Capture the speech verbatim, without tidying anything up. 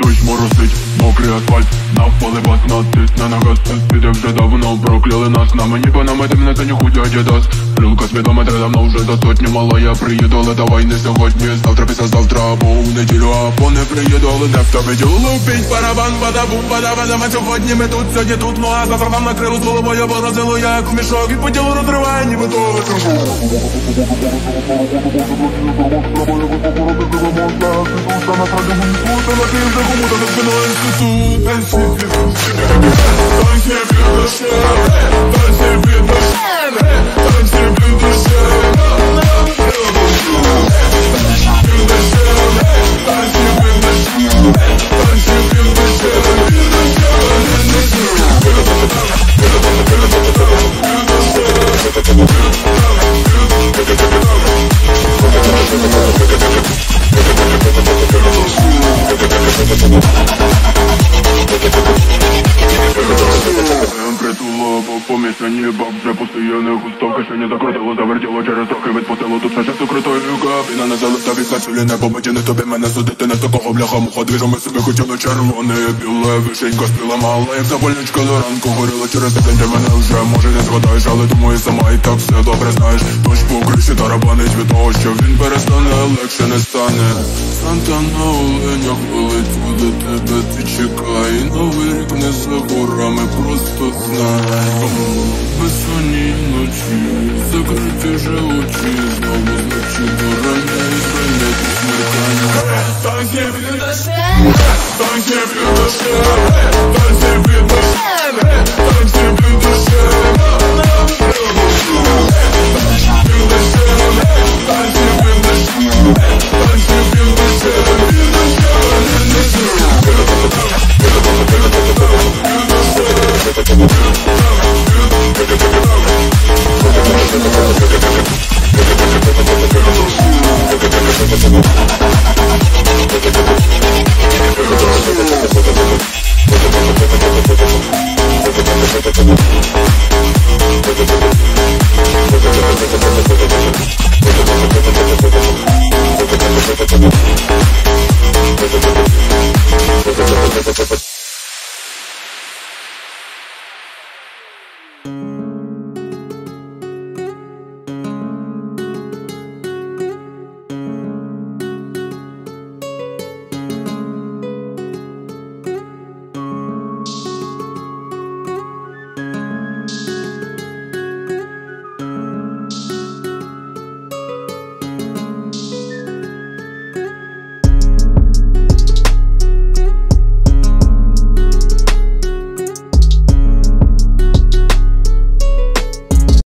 Дощ моросить, мокрий асфальт, навпали бас на тиск на нагаз. Піде вже давно, прокляли нас. На мені панамити мене та ніхуй адідас. Стрілка спідометра давно вже за сотню. Мала я приїду, але давай не сьогодні. Завтра, післязавтра, або у неділю, або не приїду, але не в тебе діло. Лупіть барабан, бада-бум, бада-бада. Сьогодні ми тут, сьогодні тут. Ну а завтра нам накрило з головою, поразило я як у мішок. І по тілу розриває, ніби то летежу. По мішані баб вже постійно густовка, що не закрутило, завертіло через трохи відпустило. Тут все часто крутою кабіна не залита від кацюлі, не побиті, не тобі мене судити, не з такого бляха муха двіжами собі хотіли червоне, біле, вишенька спіла мала, як запальничка до ранку горіла через день, ти мене вже може не згадаєш, але думаю сама і так все добре знаєш. Тож по криші тарабанить від того, що він перестане, легше не стане. Санта на оленях полетю до тебе, ти чекай, новий рік не за горами, просто знай. Безсонні ночі, закриті вже очі, знову зночі до рання і зранять смеркання. Танці під дощем, танці під дощем, танці під дощем, танці під дощем. We'll be right back.